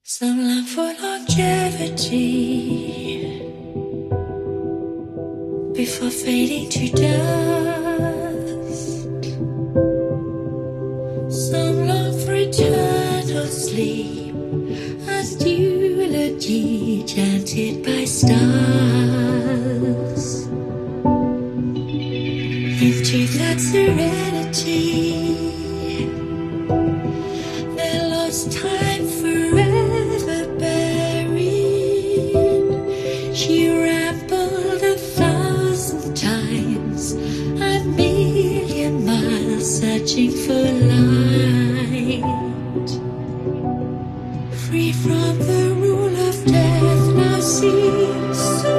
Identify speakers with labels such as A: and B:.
A: Some long for longevity before fading to dust. Some long for eternal sleep as eulogy chanted by stars. Into that serenity, their lost time forever buried. She rambled 1,000 times, 1,000,000 miles, searching for light. Free from the rule of death, now seems so